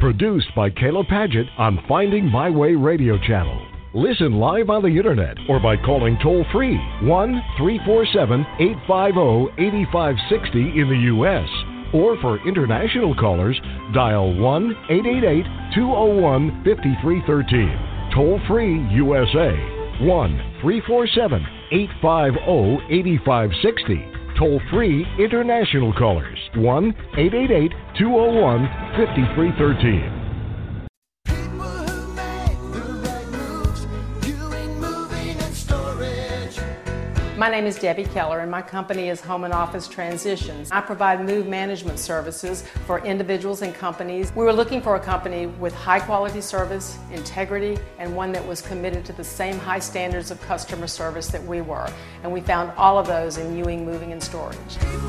Produced by Kayla Padgett on Finding My Way Radio Channel. Listen live on the internet or by calling toll-free 1-347-850-8560 in the U.S. Or for international callers, dial 1-888-201-5313. Toll-free USA, 1-347-850-8560. Toll-free international callers, 1-888-201-5313. My name is Debbie Keller, and my company is Home and Office Transitions. I provide move management services for individuals and companies. We were looking for a company with high quality service, integrity, and one that was committed to the same high standards of customer service that we were. And we found all of those in Ewing Moving and Storage.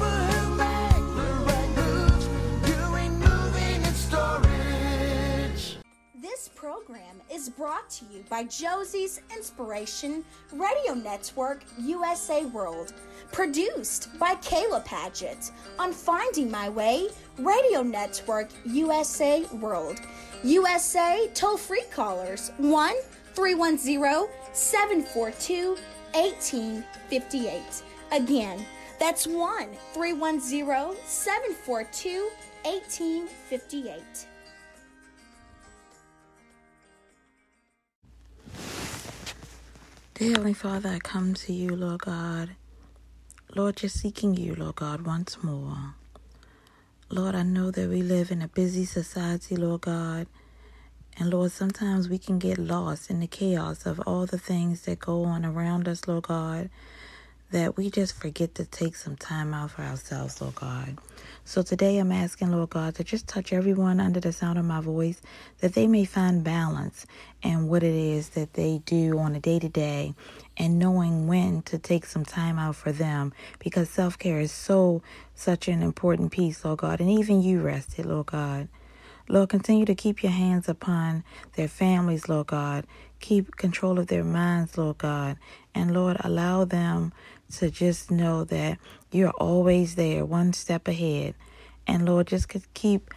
This program is brought to you by Josie's Inspiration Radio Network USA World, produced by Kayla Padgett on Finding My Way Radio Network USA World. USA toll-free callers 1-310-742-1858. Again, that's 1-310-742-1858. Dear Heavenly Father, I come to you, Lord God. Lord, just seeking you, Lord God, once more. Lord, I know that we live in a busy society, Lord God. And Lord, sometimes we can get lost in the chaos of all the things that go on around us, Lord God, that we just forget to take some time out for ourselves, Lord God. So today I'm asking, Lord God, to just touch everyone under the sound of my voice, that they may find balance in what it is that they do on a day-to-day, and knowing when to take some time out for them, because self-care is such an important piece, Lord God, and even you rested, Lord God. Lord, continue to keep your hands upon their families, Lord God. Keep control of their minds, Lord God. And Lord, allow them to just know that you're always there, one step ahead. And Lord, just keep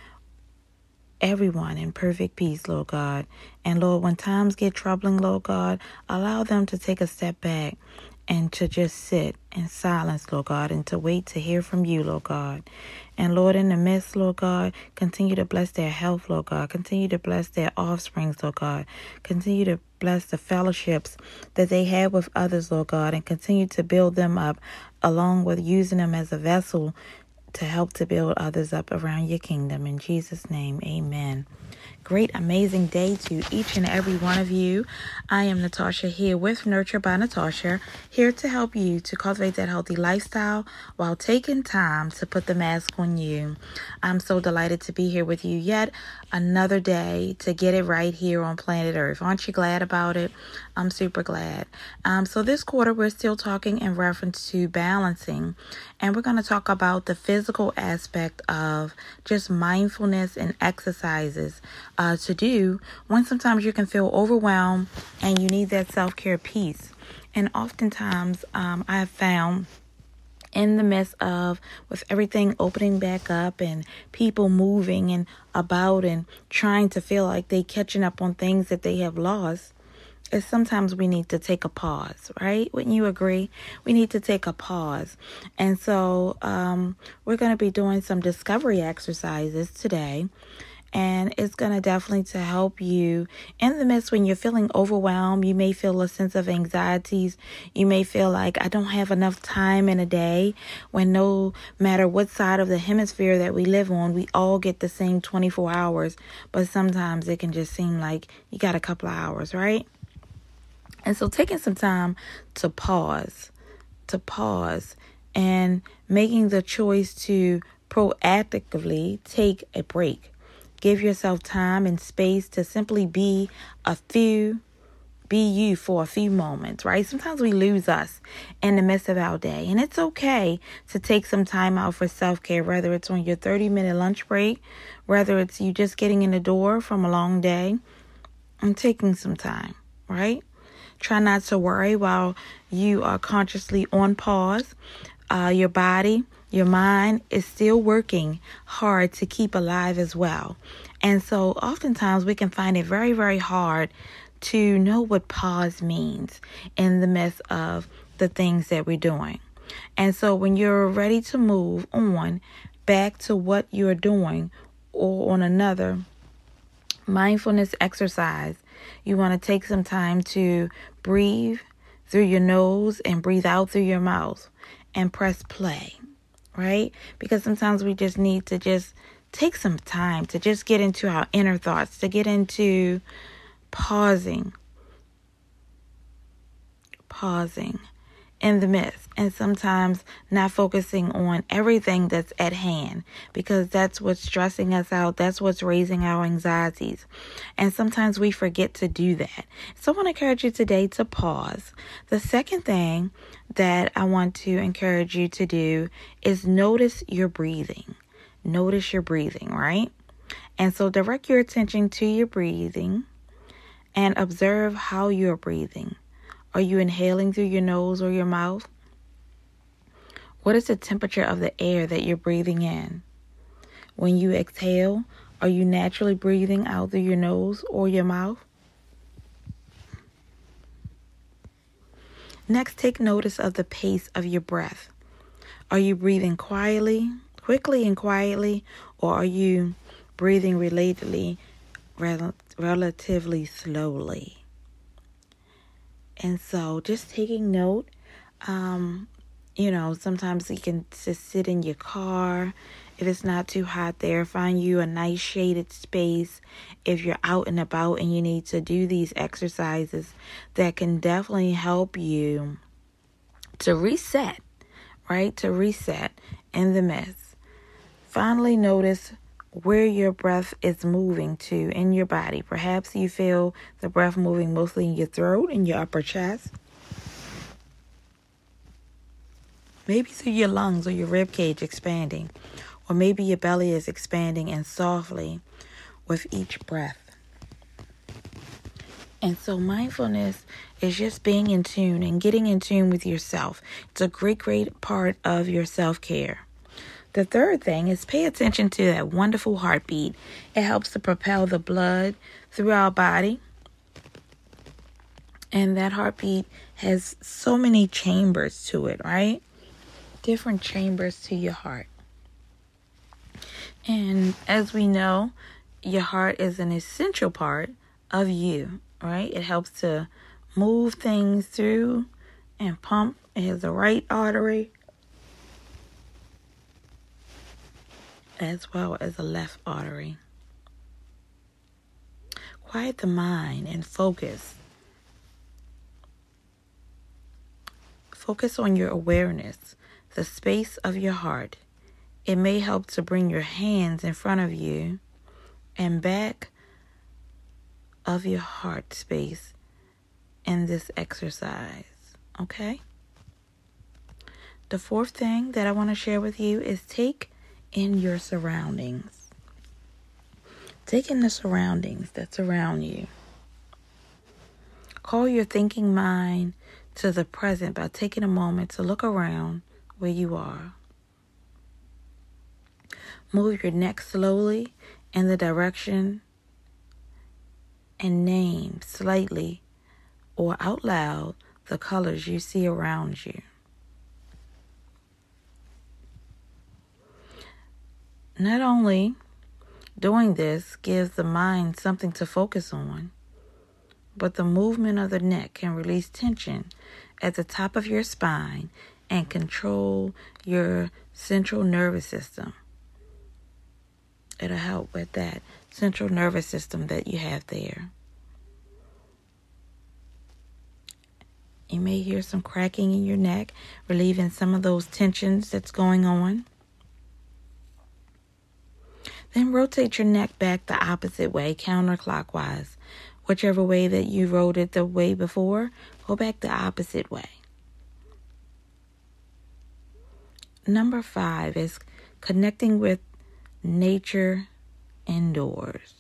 everyone in perfect peace, Lord God. And Lord, when times get troubling, Lord God, allow them to take a step back and to just sit in silence, Lord God, and to wait to hear from you, Lord God. And Lord, in the midst, Lord God, continue to bless their health, Lord God. Continue to bless their offspring, Lord God. Continue to bless the fellowships that they have with others, Lord God, and continue to build them up, along with using them as a vessel to help to build others up around your kingdom. In Jesus' name, amen. Great, amazing day to each and every one of you. I am Natasha here with Nurture by Natasha, here to help you to cultivate that healthy lifestyle while taking time to put the mask on you. I'm so delighted to be here with you yet another day to get it right here on planet Earth. Aren't you glad about it? I'm super glad. So this quarter, we're still talking in reference to balancing, and we're going to talk about the physical aspect of just mindfulness and exercises to do when sometimes you can feel overwhelmed and you need that self-care piece. And oftentimes I have found in the midst of, with everything opening back up and people moving and about and trying to feel like they catching up on things that they have lost, is sometimes we need to take a pause, right? Wouldn't you agree? We need to take a pause. And so we're going to be doing some discovery exercises today. And it's going to definitely to help you in the midst when you're feeling overwhelmed. You may feel a sense of anxieties. You may feel like I don't have enough time in a day, when no matter what side of the hemisphere that we live on, we all get the same 24 hours. But sometimes it can just seem like you got a couple of hours, right? And so taking some time to pause and making the choice to proactively take a break. Give yourself time and space to simply be you for a few moments, right? Sometimes we lose us in the midst of our day, and it's okay to take some time out for self-care, whether it's on your 30-minute lunch break, whether it's you just getting in the door from a long day and taking some time, right? Try not to worry while you are consciously on pause. Your body Your mind is still working hard to keep alive as well. And so oftentimes we can find it very, very hard to know what pause means in the midst of the things that we're doing. And so when you're ready to move on back to what you're doing or on another mindfulness exercise, you want to take some time to breathe through your nose and breathe out through your mouth and press play, right? Because sometimes we just need to just take some time to just get into our inner thoughts, to get into pausing in the midst, and sometimes not focusing on everything that's at hand, because that's what's stressing us out. That's what's raising our anxieties. And sometimes we forget to do that. So I want to encourage you today to pause. The second thing that I want to encourage you to do is notice your breathing. Notice your breathing, right? And so direct your attention to your breathing and observe how you're breathing. Are you inhaling through your nose or your mouth? What is the temperature of the air that you're breathing in? When you exhale, are you naturally breathing out through your nose or your mouth? Next, take notice of the pace of your breath. Are you breathing quickly and quietly, or are you breathing relatively slowly? And so just taking note, sometimes you can just sit in your car. If it's not too hot there, find you a nice shaded space. If you're out and about and you need to do these exercises, that can definitely help you to reset, right? To reset in the midst. Finally, notice where your breath is moving to in your body. Perhaps you feel the breath moving mostly in your throat and your upper chest. Maybe through your lungs or your rib cage expanding. Or maybe your belly is expanding and softly with each breath. And so mindfulness is just being in tune and getting in tune with yourself. It's a great, great part of your self-care. The third thing is pay attention to that wonderful heartbeat. It helps to propel the blood through our body. And that heartbeat has so many chambers to it, right? Different chambers to your heart. And as we know, your heart is an essential part of you, right? It helps to move things through and pump. It has the right artery as well as a left artery. Quiet the mind and focus. Focus on your awareness, the space of your heart. It may help to bring your hands in front of you and back of your heart space in this exercise, okay? The fourth thing that I want to share with you is take in your surroundings. Take in the surroundings that surround you. Call your thinking mind to the present by taking a moment to look around where you are. Move your neck slowly in the direction and name slightly or out loud the colors you see around you. Not only doing this gives the mind something to focus on, but the movement of the neck can release tension at the top of your spine and control your central nervous system. It'll help with that central nervous system that you have there. You may hear some cracking in your neck, relieving some of those tensions that's going on. Then rotate your neck back the opposite way, counterclockwise. Whichever way that you rode it the way before, go back the opposite way. Number 5 is connecting with nature indoors.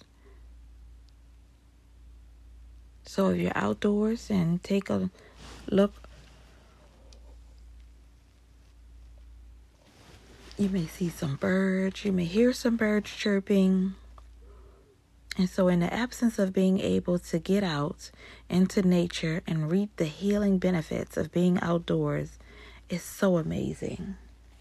So if you're outdoors and take a look You may see some birds. You may hear some birds chirping. And so in the absence of being able to get out into nature and reap the healing benefits of being outdoors, is so amazing.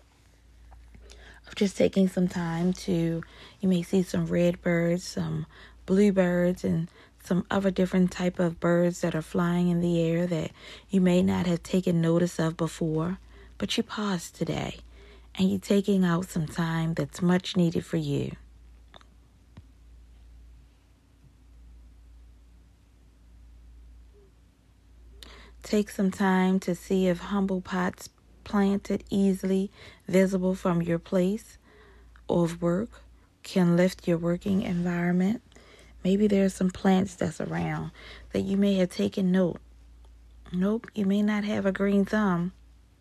Of just taking some time to, you may see some red birds, some bluebirds, and some other different type of birds that are flying in the air that you may not have taken notice of before, but you pause today and you're taking out some time that's much needed for you. Take some time to see if humble pots planted easily visible from your place of work can lift your working environment. Maybe there's some plants that's around that you may have taken note. Nope, you may not have a green thumb,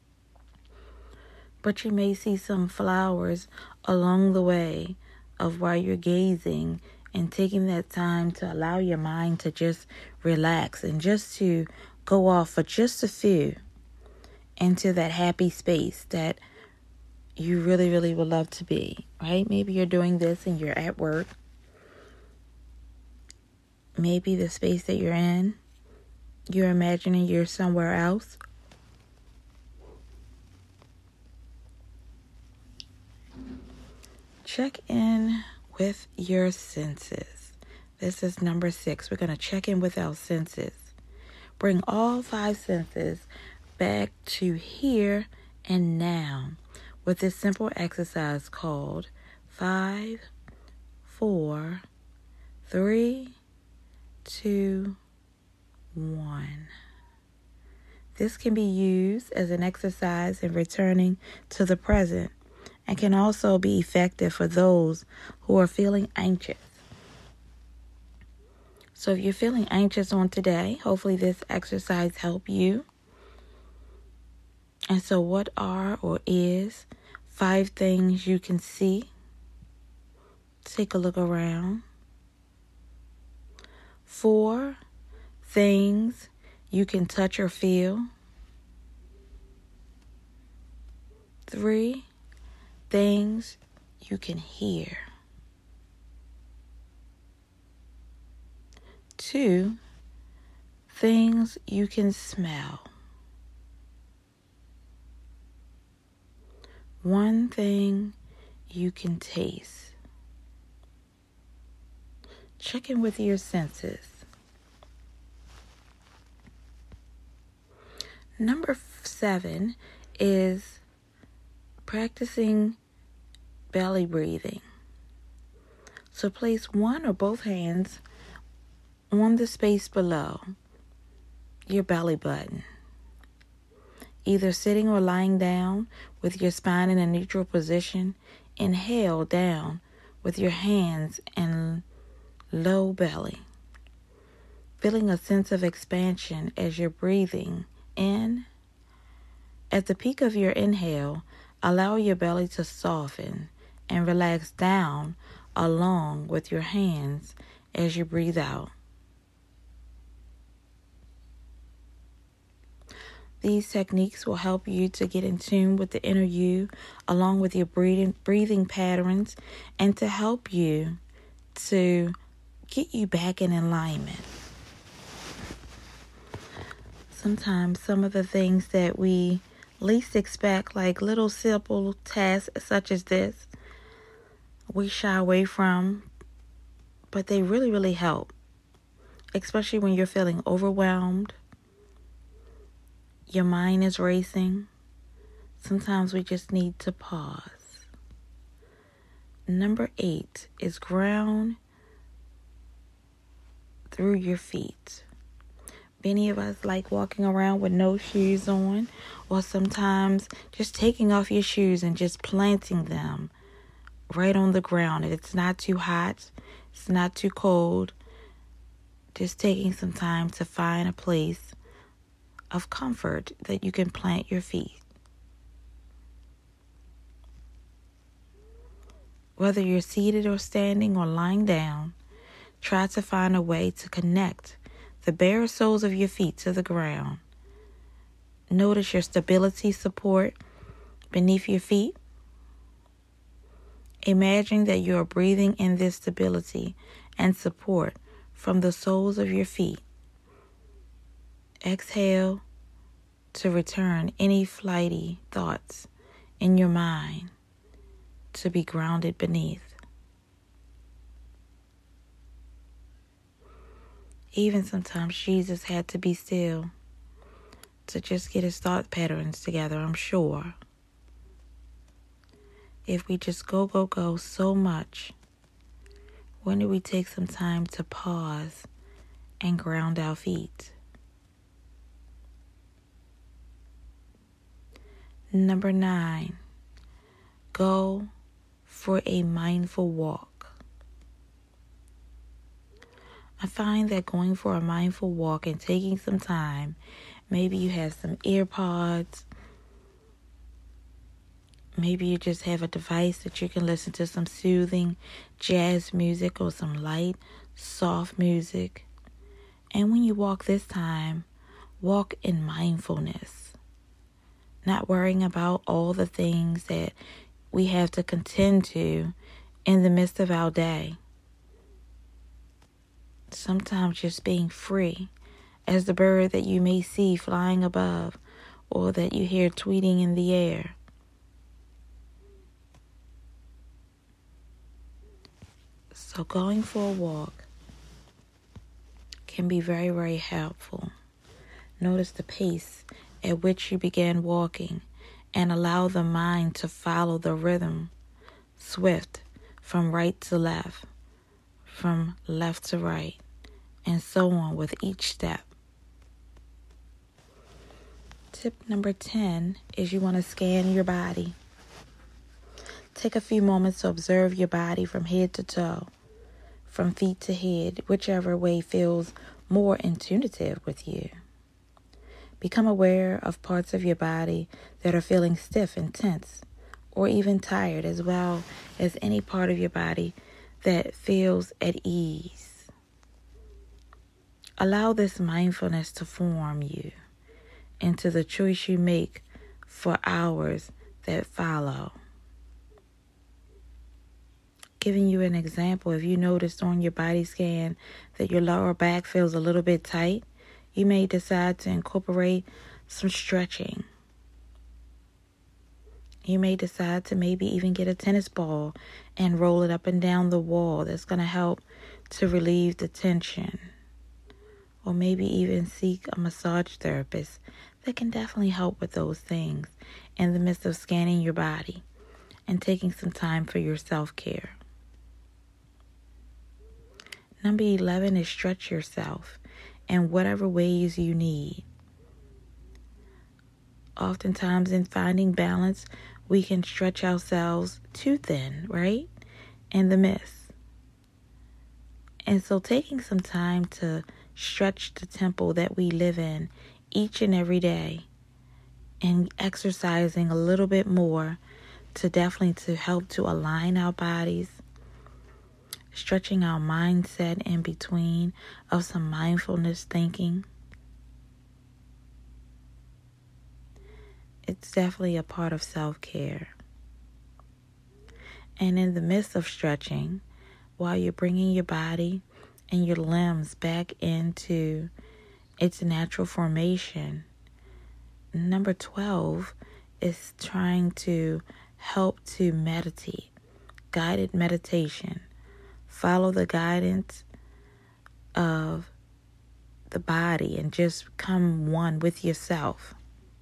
but you may see some flowers along the way of while you're gazing and taking that time to allow your mind to just relax and just to go off for just a few into that happy space that you really, really would love to be, right? Maybe you're doing this and you're at work. Maybe the space that you're in, you're imagining you're somewhere else. Check in with your senses. This is number 6. We're going to check in with our senses. Bring all 5 senses back to here and now with this simple exercise called 5, 4, 3, 2, 1. This can be used as an exercise in returning to the present and can also be effective for those who are feeling anxious. So if you're feeling anxious on today, hopefully this exercise help you. And so what are or is 5 things you can see? Take a look around. 4 things you can touch or feel. 3 things you can hear. 2 things you can smell. 1 thing you can taste. Check in with your senses. Number 7 is practicing belly breathing. So place one or both hands on the space below your belly button, either sitting or lying down with your spine in a neutral position. Inhale down with your hands and low belly, feeling a sense of expansion as you're breathing in. At the peak of your inhale, allow your belly to soften and relax down along with your hands as you breathe out. These techniques will help you to get in tune with the inner you, along with your breathing patterns, and to help you to get you back in alignment. Sometimes some of the things that we least expect, like little simple tasks such as this, we shy away from, but they really, really help, especially when you're feeling overwhelmed. Your mind is racing. Sometimes we just need to pause. Number 8 is ground through your feet. Many of us like walking around with no shoes on, or sometimes just taking off your shoes and just planting them right on the ground. If it's not too hot, it's not too cold, just taking some time to find a place of comfort that you can plant your feet. Whether you're seated or standing or lying down, try to find a way to connect the bare soles of your feet to the ground. Notice your stability support beneath your feet. Imagine that you are breathing in this stability and support from the soles of your feet. Exhale to return any flighty thoughts in your mind to be grounded beneath. Even sometimes Jesus had to be still to just get his thought patterns together, I'm sure. If we just go so much, when do we take some time to pause and ground our feet? Number 9, go for a mindful walk. I find that going for a mindful walk and taking some time, maybe you have some ear pods, maybe you just have a device that you can listen to some soothing jazz music or some light, soft music. And when you walk this time, walk in mindfulness. Not worrying about all the things that we have to contend to in the midst of our day. Sometimes just being free as the bird that you may see flying above or that you hear tweeting in the air. So going for a walk can be very, very helpful. Notice the pace at which you began walking and allow the mind to follow the rhythm, swift, from right to left, from left to right, and so on with each step. Tip number 10 is you want to scan your body. Take a few moments to observe your body from head to toe, from feet to head, whichever way feels more intuitive with you. Become aware of parts of your body that are feeling stiff and tense, or even tired, as well as any part of your body that feels at ease. Allow this mindfulness to form you into the choice you make for hours that follow. Giving you an example, if you noticed on your body scan that your lower back feels a little bit tight, you may decide to incorporate some stretching. You may decide to maybe even get a tennis ball and roll it up and down the wall. That's going to help to relieve the tension. Or maybe even seek a massage therapist that can definitely help with those things in the midst of scanning your body and taking some time for your self-care. Number 11 is stretch yourself in whatever ways you need. Oftentimes in finding balance, we can stretch ourselves too thin, right? In the midst. And so taking some time to stretch the temple that we live in each and every day and exercising a little bit more to definitely to help to align our bodies, stretching our mindset in between of some mindfulness thinking. It's definitely a part of self-care. And in the midst of stretching, while you're bringing your body and your limbs back into its natural formation, number 12 is trying to help to meditate, guided meditation. Follow the guidance of the body and just come one with yourself.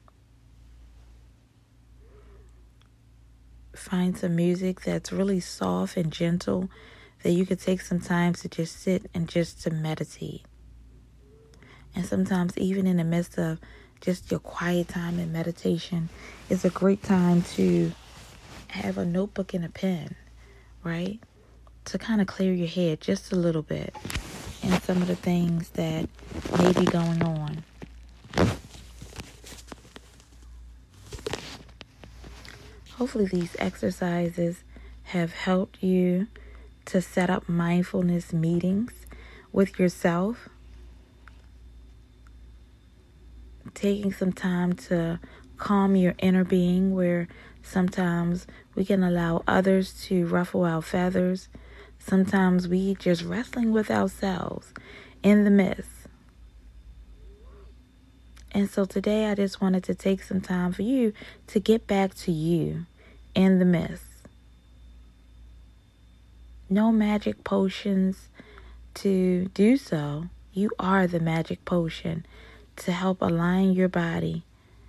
Find some music that's really soft and gentle that you could take some time to just sit and just to meditate. And sometimes even in the midst of just your quiet time and meditation, it's a great time to have a notebook and a pen, right? To kind of clear your head just a little bit and some of the things that may be going on. Hopefully these exercises have helped you to set up mindfulness meetings with yourself. Taking some time to calm your inner being where Sometimes we can allow others to ruffle our feathers. Sometimes we just wrestling with ourselves in the midst. And so today I just wanted to take some time for you to get back to you in the midst. No magic potions to do so. You are the magic potion to help align your body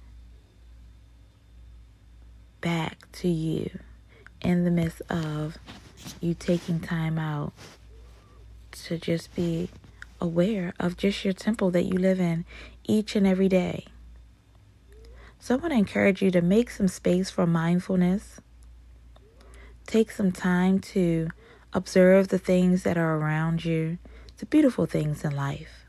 back to you in the midst of you taking time out to just be aware of just your temple that you live in each and every day. So I want to encourage you to make some space for mindfulness. Take some time to observe the things that are around you, the beautiful things in life.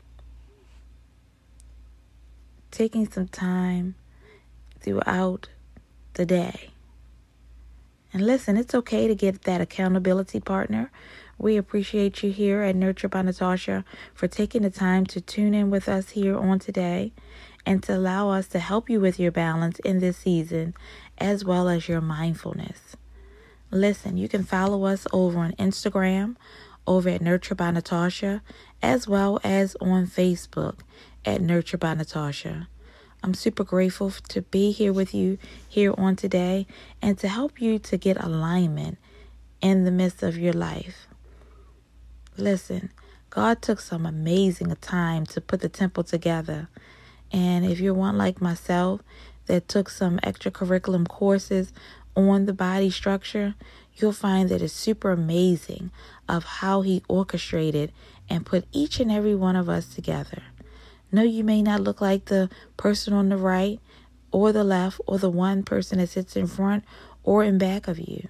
Taking some time throughout the day. And listen, it's okay to get that accountability partner. We appreciate you here at Nurture by Natasha for taking the time to tune in with us here on today and to allow us to help you with your balance in this season as well as your mindfulness. Listen, you can follow us over on Instagram, over at Nurture by Natasha, as well as on Facebook at Nurture by Natasha. I'm super grateful to be here with you here on today and to help you to get alignment in the midst of your life. Listen, God took some amazing time to put the temple together. And if you're one like myself that took some extracurricular courses on the body structure, you'll find that it's super amazing of how he orchestrated and put each and every one of us together. No, you may not look like the person on the right or the left or the one person that sits in front or in back of you.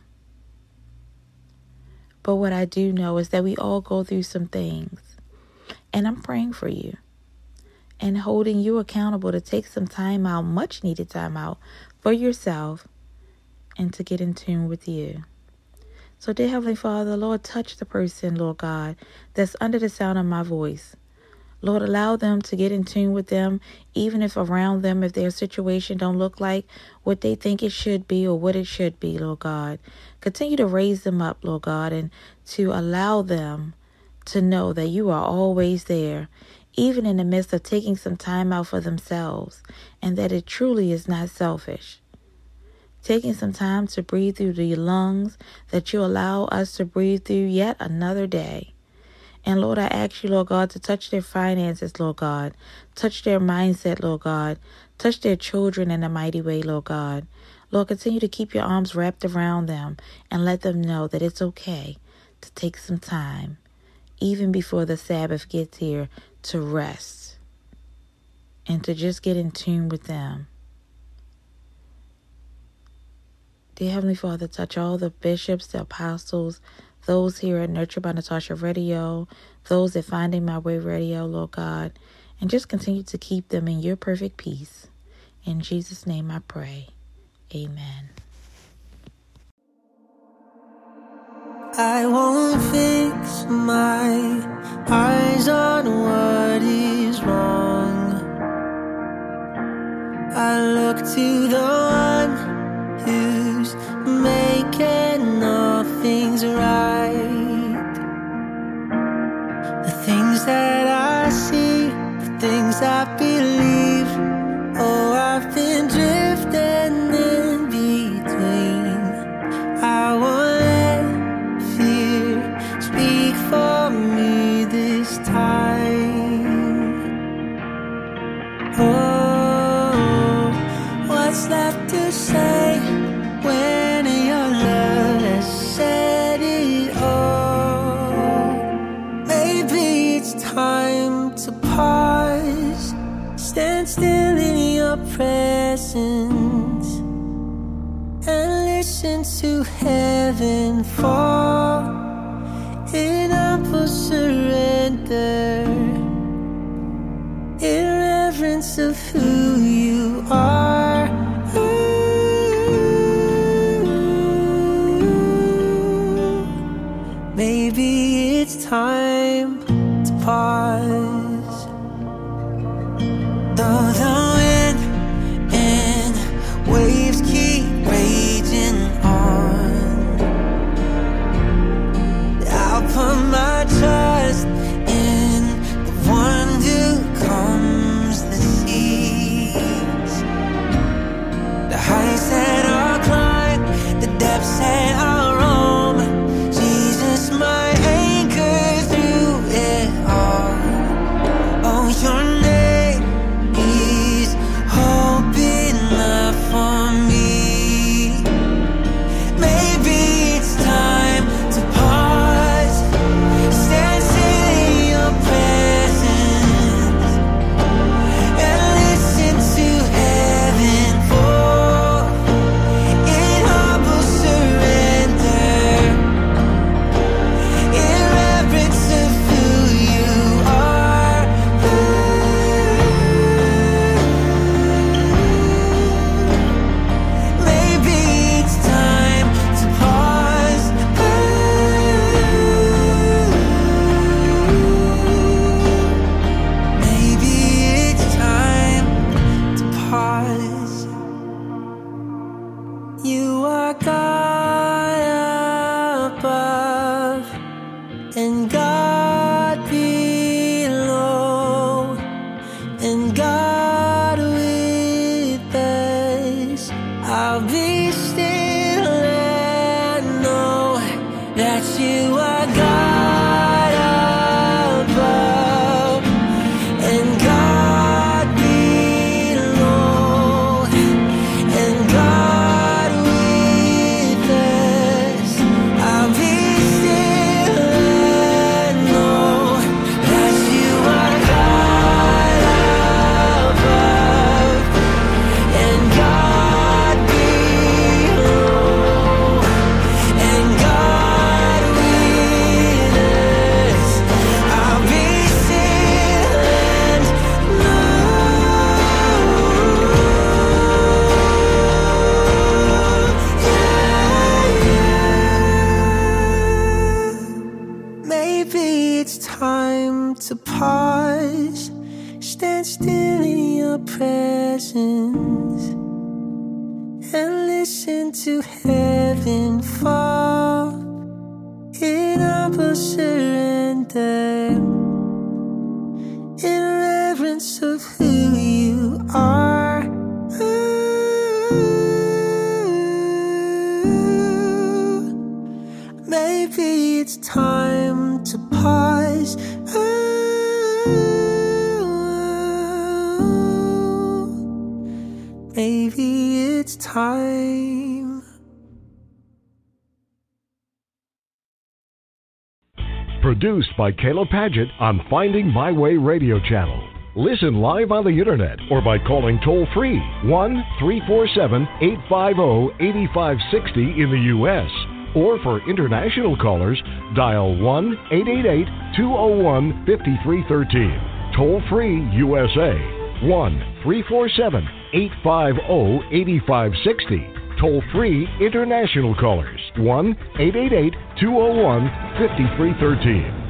But what I do know is that we all go through some things. And I'm praying for you and holding you accountable to take some time out, much needed time out for yourself and to get in tune with you. So dear Heavenly Father, Lord, touch the person, Lord God, that's under the sound of my voice. Lord, allow them to get in tune with them, even if around them, if their situation don't look like what they think it should be or what it should be, Lord God. Continue to raise them up, Lord God, and to allow them to know that you are always there, even in the midst of taking some time out for themselves, and that it truly is not selfish. Taking some time to breathe through the lungs that you allow us to breathe through yet another day. And Lord, I ask you, Lord God, to touch their finances, Lord God. Touch their mindset, Lord God. Touch their children in a mighty way, Lord God. Lord, continue to keep your arms wrapped around them and let them know that it's okay to take some time, even before the Sabbath gets here, to rest and to just get in tune with them. Dear Heavenly Father, touch all the bishops, the apostles, those here at Nurture by Natasha Radio, those at Finding My Way Radio, Lord God, and just continue to keep them in your perfect peace. In Jesus' name I pray. Amen. I won't fix my eyes on what is wrong. I look to the one who's making all things right. The things that I see, the things I believe, oh, I've been drifting in between. I won't let fear speak for me this time. Oh, what's left to say when your love has said it all? Maybe it's time to pause, stand still in your presence, and listen to heaven fall in humble surrender, in reverence of who you are. Maybe it's time to pause. Though the wind and waves keep raging, God below, and God with us. I'll be still and know that you are God above, and God below, and God with us. I'll be still and know that you are God above, and God below, and God with us. I'll be still and know. Maybe it's time to pause, stand still in your presence, and listen to heaven fall in humble surrender, in reverence of who you are. Maybe it's time to pause. Maybe it's time. Produced by Kayla Padgett on Finding My Way Radio Channel. Listen live on the internet or by calling toll-free 1-347-850-8560 in the U.S. Or for international callers, dial 1-888-201-5313. Toll-free USA, 1-347-850-8560. Toll-free international callers, 1-888-201-5313.